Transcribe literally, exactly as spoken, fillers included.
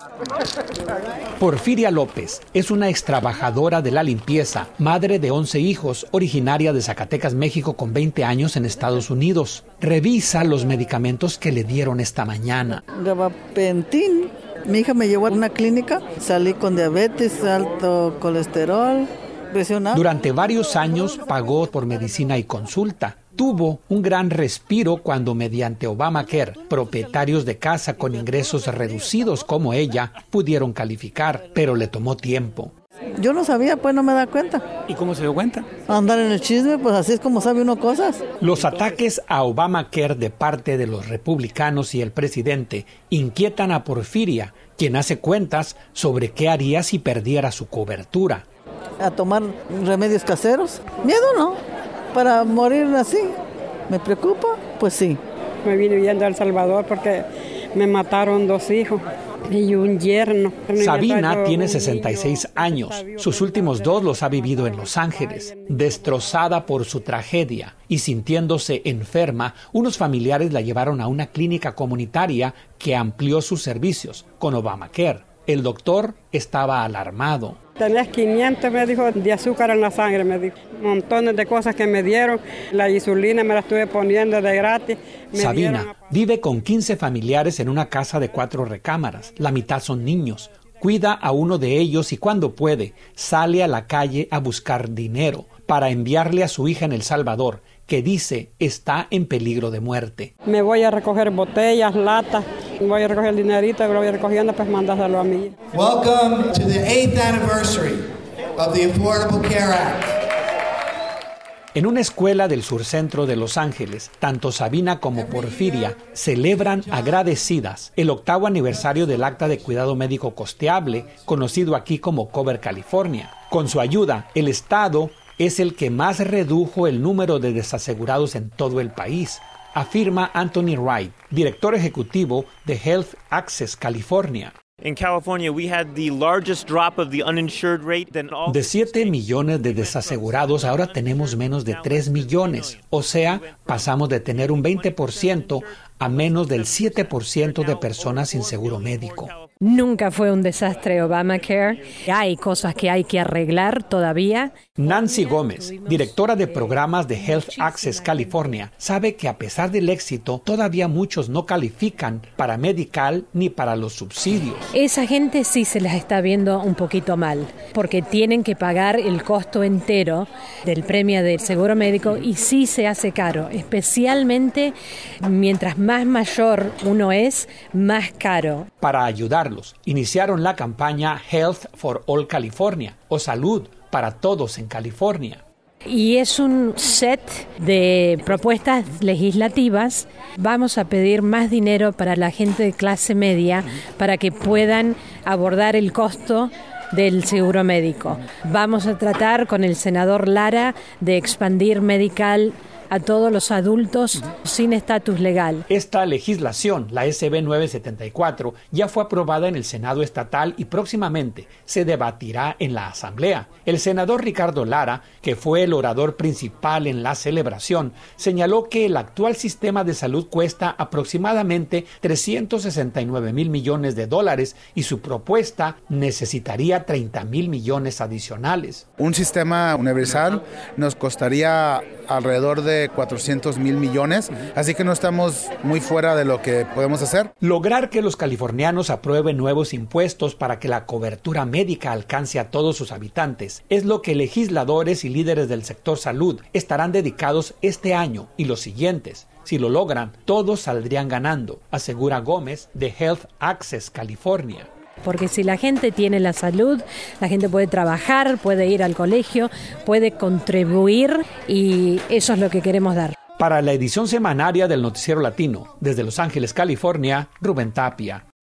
Porfiria López es una extrabajadora de la limpieza, madre de once hijos, originaria de Zacatecas, México, con veinte años en Estados Unidos. Revisa los medicamentos que le dieron esta mañana. Gabapentin. Mi hija me llevó a una clínica, salí con diabetes, alto colesterol, presión alta. Durante varios años pagó por medicina y consulta. Tuvo un gran respiro cuando, mediante Obamacare, propietarios de casa con ingresos reducidos como ella pudieron calificar, pero le tomó tiempo. Yo no sabía, pues no me da cuenta. ¿Y cómo se dio cuenta? Andar en el chisme, pues así es como sabe uno cosas. Los ataques a Obamacare de parte de los republicanos y el presidente inquietan a Porfiria, quien hace cuentas sobre qué haría si perdiera su cobertura. A tomar remedios caseros. Miedo no. Para morir así, ¿me preocupa? Pues sí. Me vine huyendo a El Salvador porque me mataron dos hijos y un yerno. Sabina tiene sesenta y seis años. Sus últimos dos los ha vivido en Los Ángeles. Destrozada por su tragedia y sintiéndose enferma, unos familiares la llevaron a una clínica comunitaria que amplió sus servicios con Obamacare. El doctor estaba alarmado. Tenías quinientos, me dijo, de azúcar en la sangre, me dijo. Montones de cosas que me dieron. La insulina me la estuve poniendo de gratis. Me Sabina dieron... vive con quince familiares en una casa de cuatro recámaras. La mitad son niños. Cuida a uno de ellos y cuando puede, sale a la calle a buscar dinero para enviarle a su hija en El Salvador, que dice está en peligro de muerte. Me voy a recoger botellas, latas. Voy a recoger el dinerito, lo voy recogiendo, pues mandárselo a mí. Welcome to the eighth anniversary of the Affordable Care Act. En una escuela del surcentro de Los Ángeles, tanto Sabina como Porfiria celebran agradecidas el octavo aniversario del Acta de Cuidado Médico Costeable, conocido aquí como Cover California. Con su ayuda, el Estado es el que más redujo el número de desasegurados en todo el país, afirma Anthony Wright, director ejecutivo de Health Access California. In California, we had the largest drop of the uninsured rate than all. De siete millones de desasegurados, ahora tenemos menos de tres millones. O sea, pasamos de tener un veinte por ciento a menos del siete por ciento de personas sin seguro médico. Nunca fue un desastre Obamacare. Hay cosas que hay que arreglar todavía. Nancy Gómez, directora de programas de Health Access California, sabe que a pesar del éxito, todavía muchos no califican para Medical ni para los subsidios. Esa gente sí se las está viendo un poquito mal, porque tienen que pagar el costo entero del premio del seguro médico y sí se hace caro, especialmente mientras más mayor uno es, más caro. Para ayudarlos, iniciaron la campaña Health for All California, o Salud para Todos en California. Y es un set de propuestas legislativas. Vamos a pedir más dinero para la gente de clase media para que puedan abordar el costo del seguro médico. Vamos a tratar con el senador Lara de expandir Medical a todos los adultos sin estatus legal. Esta legislación, la S B nueve setenta y cuatro, ya fue aprobada en el Senado estatal y próximamente se debatirá en la Asamblea. El senador Ricardo Lara, que fue el orador principal en la celebración, señaló que el actual sistema de salud cuesta aproximadamente trescientos sesenta y nueve mil millones de dólares y su propuesta necesitaría treinta mil millones adicionales. Un sistema universal nos costaría alrededor de cuatrocientos mil millones, así que no estamos muy fuera de lo que podemos hacer. Lograr que los californianos aprueben nuevos impuestos para que la cobertura médica alcance a todos sus habitantes es lo que legisladores y líderes del sector salud estarán dedicados este año y los siguientes. Si lo logran, todos saldrían ganando, asegura Gómez de Health Access California. Porque si la gente tiene la salud, la gente puede trabajar, puede ir al colegio, puede contribuir y eso es lo que queremos dar. Para la edición semanaria del Noticiero Latino, desde Los Ángeles, California, Rubén Tapia.